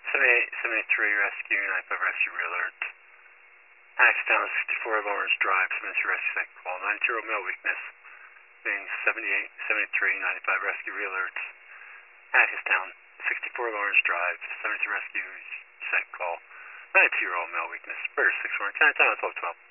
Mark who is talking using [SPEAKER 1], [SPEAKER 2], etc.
[SPEAKER 1] 7873 rescue, 95 rescue realert. Axe down 64 Lawrence Drive, 73 rescue second call. 90 male weakness. Being 78, 73, 95 rescue realerts. Axe down 64 Lawrence Drive, 73 rescue second call. 92-year-old male weakness. Bird 6 1 10 12 12.